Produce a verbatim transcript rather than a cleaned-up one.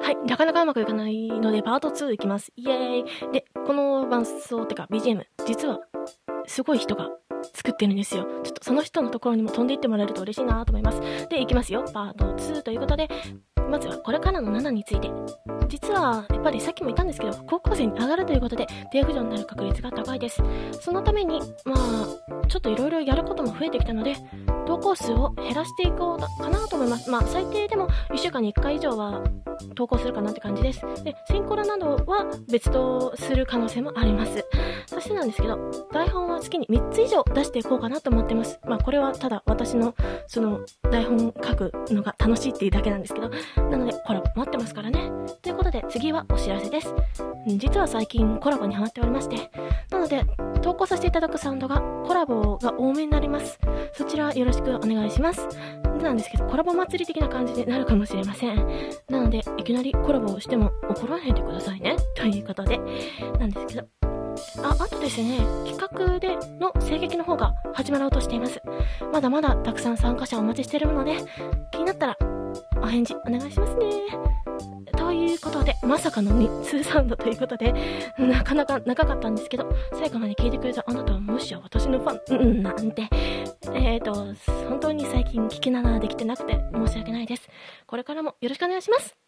はい、なかなかうまくいかないのでパートツーいきます。イエーイ。で、この伴奏ってか ビージーエム、実はすごい人が作ってるんですよ。ちょっとその人のところにも飛んでいってもらえると嬉しいなと思います。で、いきますよ。パートツーということで、まずはこれからのななについて。実はやっぱりさっきも言ったんですけど、高校生に上がるということで低浮上になる確率が高いです。そのためにまあちょっといろいろやることも増えてきたので、投稿数を減らしていこうかなと思います。まあ最低でもいっしゅうかんにいっかい以上は投稿するかなって感じです。で、シンコラなどは別途する可能性もあります。そしてなんですけど、台本は月にみっつ以上出していこうかなと思ってます。まあこれはただ私のその台本書くのが楽しいっていうだけなんですけど、なのでコラボ待ってますからね。ということで次はお知らせです。実は最近コラボにハマっておりまして、なので投稿させていただくサウンドがコラボが多めになります。そちらよろしくお願いします。なんですけど、コラボ祭り的な感じになるかもしれません。なのでいきなりコラボをしても怒らないでくださいねということでなんですけど、あ、あとですね、企画での声劇の方が始まろうとしています。まだまだたくさん参加者お待ちしているので、気になったらお返事お願いしますね。ということで、まさかのに通サウンドということで、なかなか長かったんですけど、最後まで聞いてくれたあなたはもしや私のファン、うん、なんて、えーと、本当に最近聞きながらできてなくて申し訳ないです。これからもよろしくお願いします。